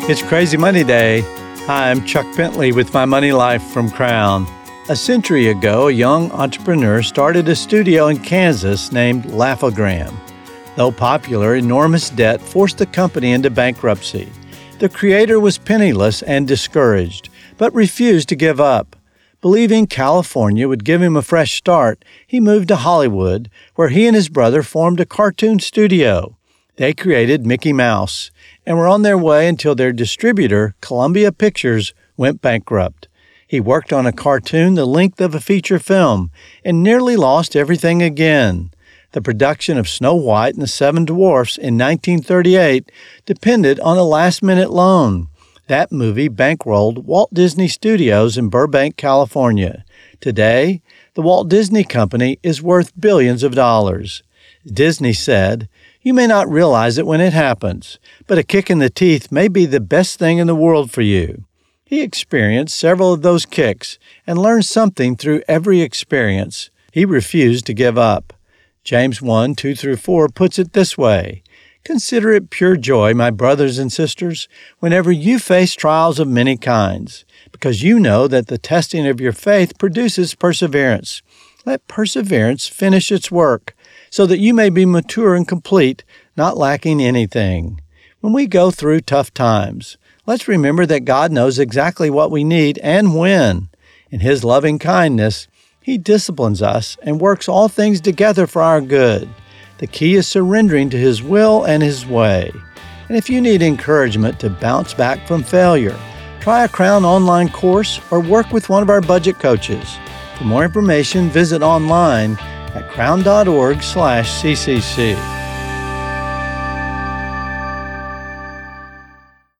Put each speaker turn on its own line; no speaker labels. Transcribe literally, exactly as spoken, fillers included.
It's Crazy Money Day. Hi, I'm Chuck Bentley with My Money Life from Crown. A century ago, a young entrepreneur started a studio in Kansas named Laugh-O-Gram. Though popular, enormous debt forced the company into bankruptcy. The creator was penniless and discouraged, but refused to give up. Believing California would give him a fresh start, he moved to Hollywood, where he and his brother formed a cartoon studio. They created Mickey Mouse and were on their way until their distributor, Columbia Pictures, went bankrupt. He worked on a cartoon the length of a feature film and nearly lost everything again. The production of Snow White and the Seven Dwarfs in nineteen thirty-eight depended on a last-minute loan. That movie bankrolled Walt Disney Studios in Burbank, California. Today, the Walt Disney Company is worth billions of dollars. Disney said, "You may not realize it when it happens, but a kick in the teeth may be the best thing in the world for you." He experienced several of those kicks and learned something through every experience. He refused to give up. James one, two through four puts it this way: "Consider it pure joy, my brothers and sisters, whenever you face trials of many kinds, because you know that the testing of your faith produces perseverance. Let perseverance finish its work, so that you may be mature and complete, not lacking anything." When we go through tough times, let's remember that God knows exactly what we need and when. In His loving kindness, He disciplines us and works all things together for our good. The key is surrendering to His will and His way. And if you need encouragement to bounce back from failure, try a Crown online course or work with one of our budget coaches. For more information, visit online at crown dot org slash C C C.